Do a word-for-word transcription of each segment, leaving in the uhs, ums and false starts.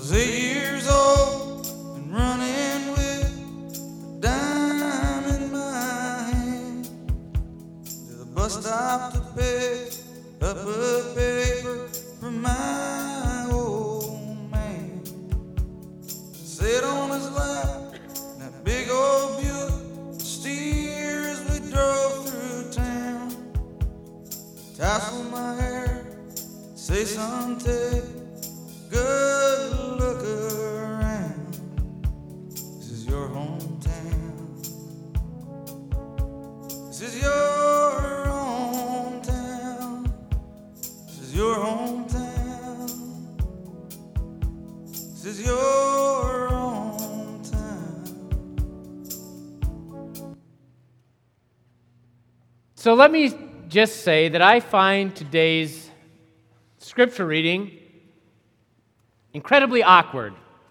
was eight years old and running with a dime in my hand to the bus stop to pick up a paper from my old man. Sit on his lap in that big old Buick, steer as we drove through town. Tassel my hair, say son, take a good look around. This is your hometown. This is your hometown. This is your hometown. This is your hometown. So let me just say that I find today's scripture reading incredibly awkward.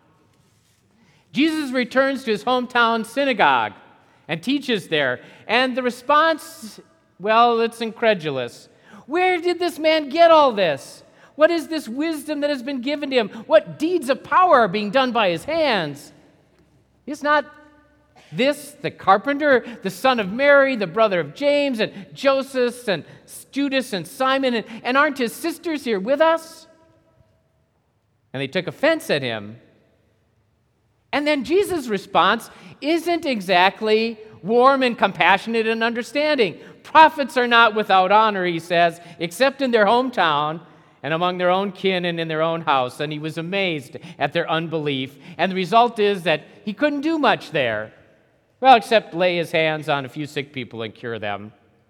Jesus returns to his hometown synagogue and teaches there, and the response, well, it's incredulous. Where did this man get all this? What is this wisdom that has been given to him? What deeds of power are being done by his hands? Is not this the carpenter, the son of Mary, the brother of James and Joseph and Judas and Simon, and, and aren't his sisters here with us? And they took offense at him. And then Jesus' response isn't exactly warm and compassionate and understanding. Prophets are not without honor, he says, except in their hometown and among their own kin and in their own house. And he was amazed at their unbelief. And the result is that he couldn't do much there. Well, except lay his hands on a few sick people and cure them.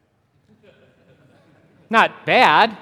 Not bad.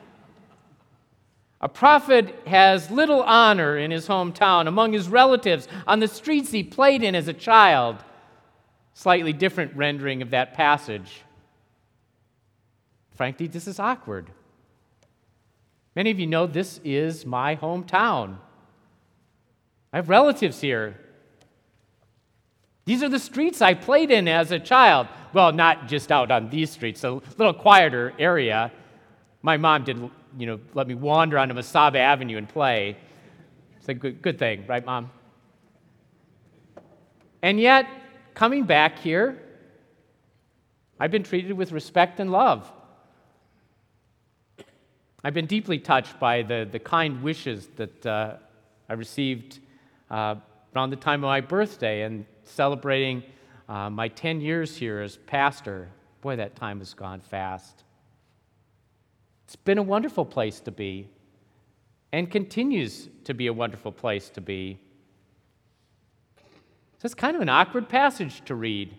A prophet has little honor in his hometown, among his relatives, on the streets he played in as a child. Slightly different rendering of that passage. Frankly, this is awkward. Many of you know this is my hometown. I have relatives here. These are the streets I played in as a child. Well, not just out on these streets, a little quieter area. My mom did, you know, let me wander onto Mesaba Avenue and play. It's a good, good thing, right, Mom? And yet, coming back here, I've been treated with respect and love. I've been deeply touched by the, the kind wishes that uh, I received uh, around the time of my birthday and celebrating uh, my ten years here as pastor. Boy, that time has gone fast. It's been a wonderful place to be and continues to be a wonderful place to be. So it's kind of an awkward passage to read.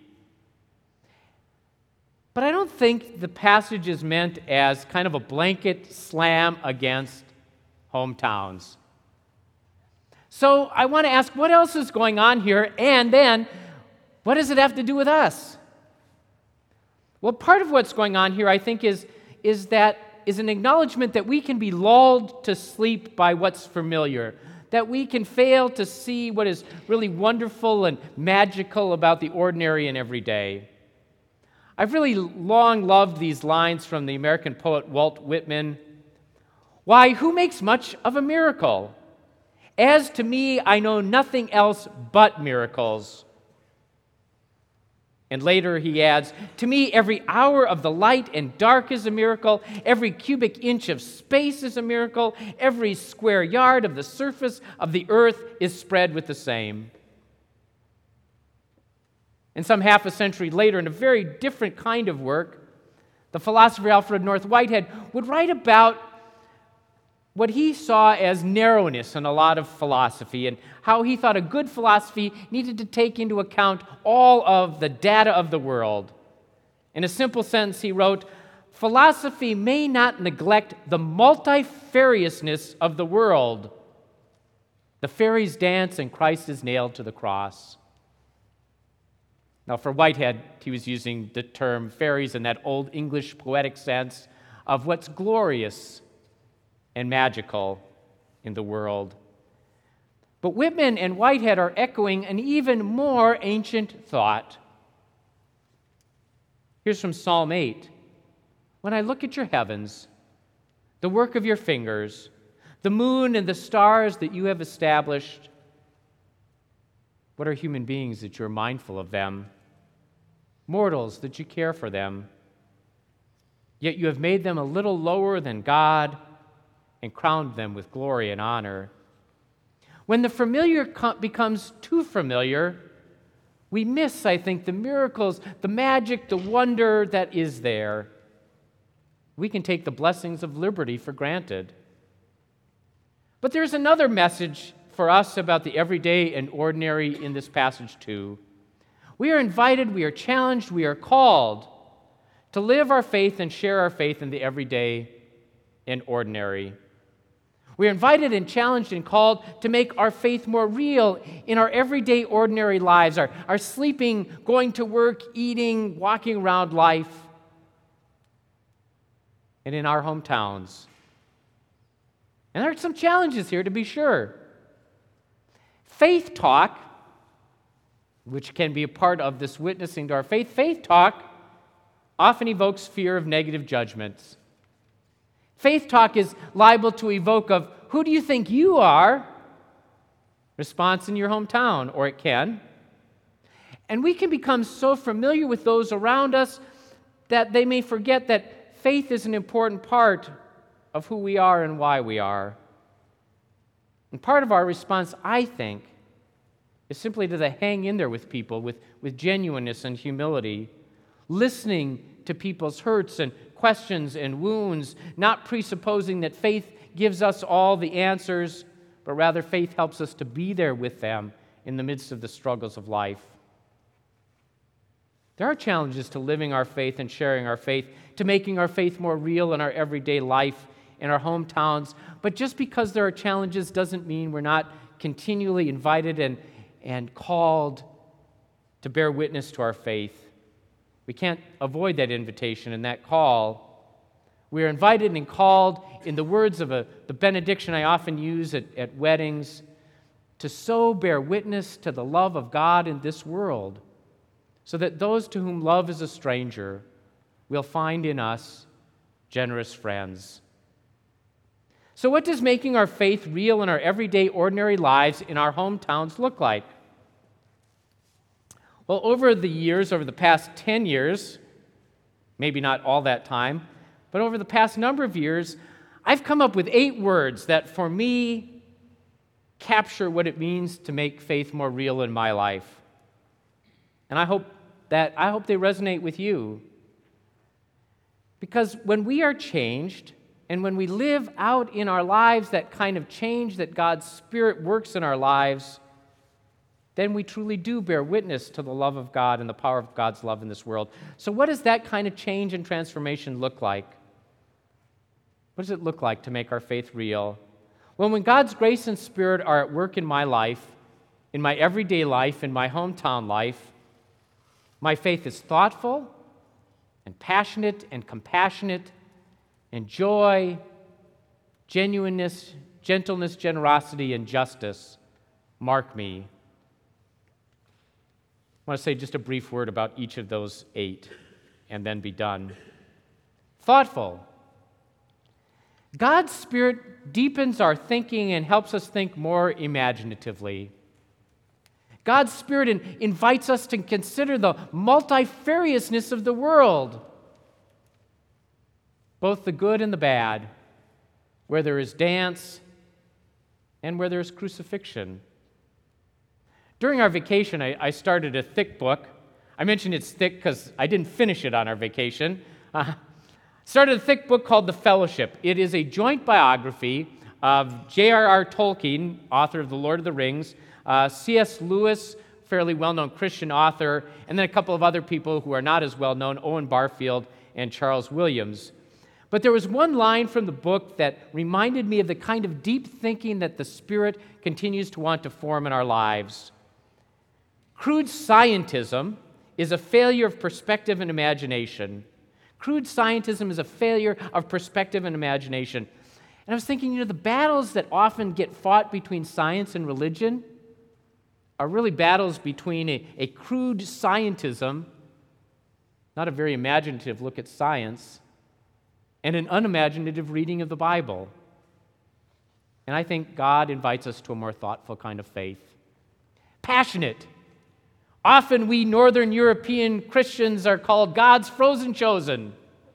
But I don't think the passage is meant as kind of a blanket slam against hometowns. So I want to ask, what else is going on here? And then, what does it have to do with us? Well, part of what's going on here, I think, is, is that is an acknowledgement that we can be lulled to sleep by what's familiar, that we can fail to see what is really wonderful and magical about the ordinary and everyday. I've really long loved these lines from the American poet Walt Whitman. Why, who makes much of a miracle? As to me, I know nothing else but miracles. And later he adds, to me, every hour of the light and dark is a miracle. Every cubic inch of space is a miracle. Every square yard of the surface of the earth is spread with the same. And some half a century later, in a very different kind of work, the philosopher Alfred North Whitehead would write about what he saw as narrowness in a lot of philosophy and how he thought a good philosophy needed to take into account all of the data of the world. In a simple sentence, he wrote, philosophy may not neglect the multifariousness of the world. The fairies dance and Christ is nailed to the cross. Now, for Whitehead, he was using the term fairies in that old English poetic sense of what's glorious and magical in the world. But Whitman and Whitehead are echoing an even more ancient thought. Here's from Psalm eight. When I look at your heavens, the work of your fingers, The moon and the stars that you have established, what are human beings that you're mindful of them? Mortals that you care for them. Yet you have made them a little lower than God and crowned them with glory and honor. When the familiar becomes too familiar, we miss, I think, the miracles, the magic, the wonder that is there. We can take the blessings of liberty for granted. But there's another message for us about the everyday and ordinary in this passage too. We are invited, we are challenged, we are called to live our faith and share our faith in the everyday and ordinary. We are invited and challenged and called to make our faith more real in our everyday, ordinary lives, our, our sleeping, going to work, eating, walking around life, and in our hometowns. And there are some challenges here, to be sure. Faith talk, which can be a part of this witnessing to our faith, faith talk often evokes fear of negative judgments. Faith talk is liable to evoke of, who do you think you are? Response in your hometown, or it can. And we can become so familiar with those around us that they may forget that faith is an important part of who we are and why we are. And part of our response, I think, is simply to hang in there with people with, with genuineness and humility, listening to people's hurts and questions and wounds, not presupposing that faith gives us all the answers, but rather faith helps us to be there with them in the midst of the struggles of life. There are challenges to living our faith and sharing our faith, to making our faith more real in our everyday life, in our hometowns. But just because there are challenges doesn't mean we're not continually invited and, and called to bear witness to our faith. We can't avoid that invitation and that call. We are invited and called, in the words of a, the benediction I often use at, at weddings, to so bear witness to the love of God in this world, so that those to whom love is a stranger will find in us generous friends. So what does making our faith real in our everyday, ordinary lives in our hometowns look like? Well, over the years, over the past ten years, maybe not all that time, but over the past number of years, I've come up with eight words that, for me, capture what it means to make faith more real in my life. And I hope that I hope they resonate with you. Because when we are changed, and when we live out in our lives that kind of change that God's Spirit works in our lives, then we truly do bear witness to the love of God and the power of God's love in this world. So what does that kind of change and transformation look like? What does it look like to make our faith real? Well, when God's grace and Spirit are at work in my life, in my everyday life, in my hometown life, my faith is thoughtful and passionate and compassionate and joy, genuineness, gentleness, generosity, and justice mark me. I want to say just a brief word about each of those eight and then be done. Thoughtful. God's Spirit deepens our thinking and helps us think more imaginatively. God's Spirit in, invites us to consider the multifariousness of the world, both the good and the bad, where there is dance and where there is crucifixion. During our vacation, I, I started a thick book. I mentioned it's thick because I didn't finish it on our vacation. Uh, started a thick book called The Fellowship. It is a joint biography of J R R Tolkien, author of The Lord of the Rings, uh, C S Lewis, fairly well-known Christian author, and then a couple of other people who are not as well-known, Owen Barfield and Charles Williams. But there was one line from the book that reminded me of the kind of deep thinking that the Spirit continues to want to form in our lives. Crude scientism is a failure of perspective and imagination. Crude scientism is a failure of perspective and imagination. And I was thinking, you know, the battles that often get fought between science and religion are really battles between a, a crude scientism, not a very imaginative look at science, and an unimaginative reading of the Bible. And I think God invites us to a more thoughtful kind of faith. Passionate. Often we Northern European Christians are called God's frozen chosen.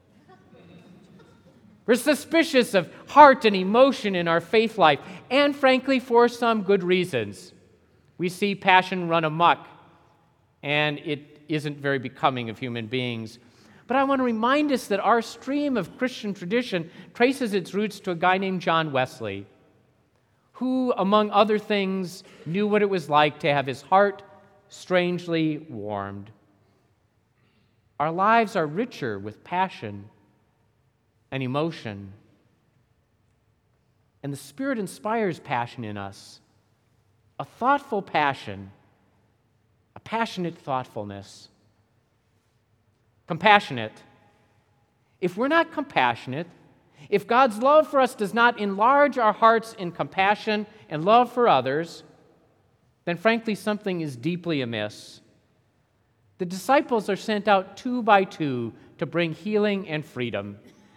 We're suspicious of heart and emotion in our faith life, and frankly, for some good reasons. We see passion run amok, and it isn't very becoming of human beings. But I want to remind us that our stream of Christian tradition traces its roots to a guy named John Wesley, who, among other things, knew what it was like to have his heart strangely warmed. Our lives are richer with passion and emotion. And the Spirit inspires passion in us, a thoughtful passion, a passionate thoughtfulness. Compassionate. If we're not compassionate, if God's love for us does not enlarge our hearts in compassion and love for others, then frankly something is deeply amiss. The disciples are sent out two by two to bring healing and freedom.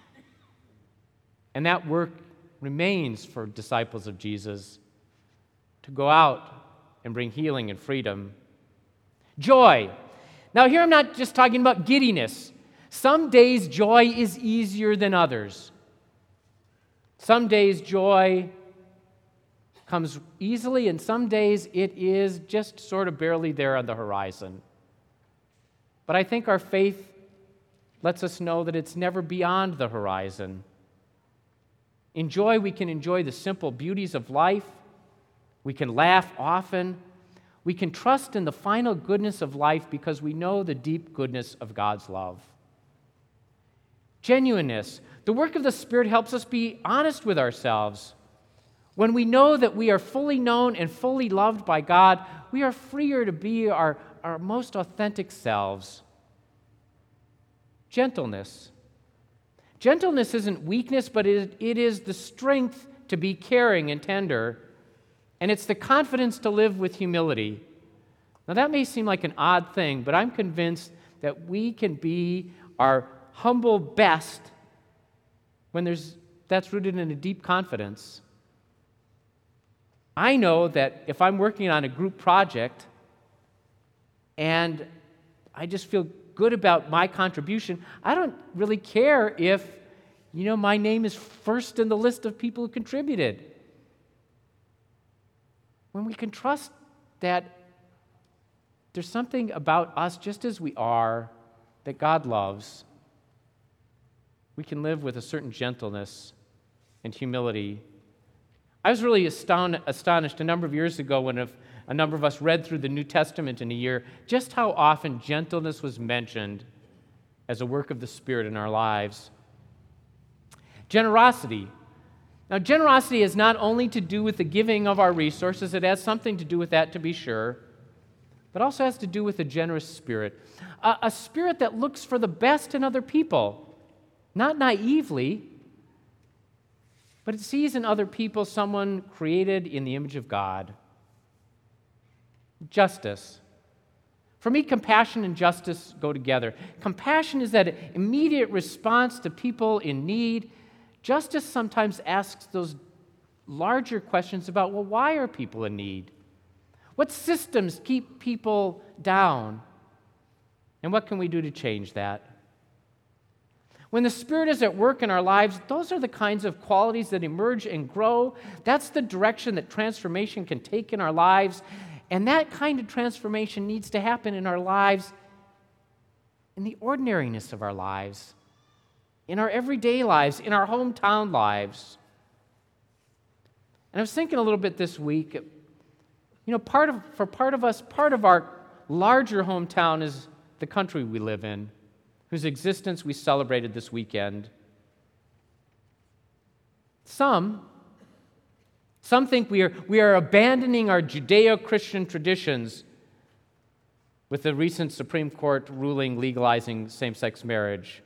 And that work remains for disciples of Jesus, to go out and bring healing and freedom. Joy. Now here I'm not just talking about giddiness. Some days joy is easier than others. Some days joy comes easily, and some days it is just sort of barely there on the horizon. But I think our faith lets us know that it's never beyond the horizon. In joy, we can enjoy the simple beauties of life. We can laugh often. We can trust in the final goodness of life because we know the deep goodness of God's love. Genuineness. The work of the Spirit helps us be honest with ourselves. When we know that we are fully known and fully loved by God, we are freer to be our, our most authentic selves. Gentleness. Gentleness isn't weakness, but it, it is the strength to be caring and tender, and it's the confidence to live with humility. Now, that may seem like an odd thing, but I'm convinced that we can be our humble best when there's that's rooted in a deep confidence. I know that if I'm working on a group project and I just feel good about my contribution, I don't really care if, you know, my name is first in the list of people who contributed. When we can trust that there's something about us just as we are that God loves, we can live with a certain gentleness and humility. I was really astound- astonished a number of years ago when a, a number of us read through the New Testament in a year, just how often gentleness was mentioned as a work of the Spirit in our lives. Generosity. Now, generosity is not only to do with the giving of our resources, it has something to do with that, to be sure, but also has to do with a generous spirit. A, a spirit that looks for the best in other people, not naively, but it sees in other people someone created in the image of God. Justice. For me, compassion and justice go together. Compassion is that immediate response to people in need. Justice sometimes asks those larger questions about, well, why are people in need? What systems keep people down? And what can we do to change that? When the Spirit is at work in our lives, those are the kinds of qualities that emerge and grow. That's the direction that transformation can take in our lives. And that kind of transformation needs to happen in our lives, in the ordinariness of our lives, in our everyday lives, in our hometown lives. And I was thinking a little bit this week, you know, part of for part of us, part of our larger hometown is the country we live in, whose existence we celebrated this weekend. Some, some think we are, we are abandoning our Judeo-Christian traditions with the recent Supreme Court ruling legalizing same-sex marriage.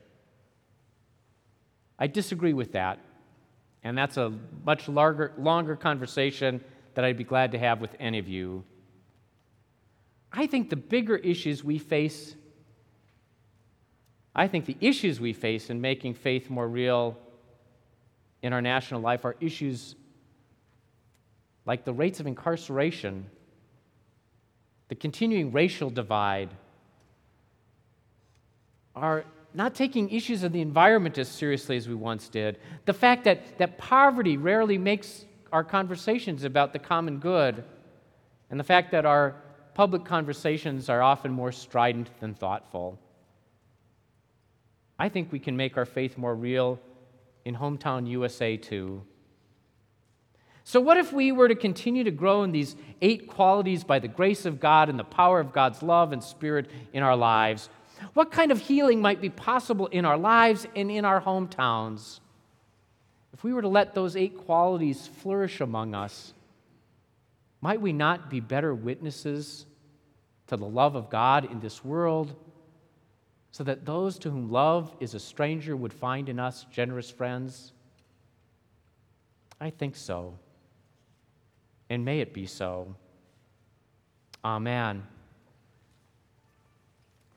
I disagree with that, and that's a much longer, longer conversation that I'd be glad to have with any of you. I think the bigger issues we face I think the issues we face in making faith more real in our national life are issues like the rates of incarceration, the continuing racial divide, are not taking issues of the environment as seriously as we once did, the fact that, that poverty rarely makes our conversations about the common good, and the fact that our public conversations are often more strident than thoughtful. I think we can make our faith more real in hometown U S A too. So what if we were to continue to grow in these eight qualities by the grace of God and the power of God's love and Spirit in our lives? What kind of healing might be possible in our lives and in our hometowns if we were to let those eight qualities flourish among us? Might we not be better witnesses to the love of God in this world, so that those to whom love is a stranger would find in us generous friends? I think so. And may it be so. Amen.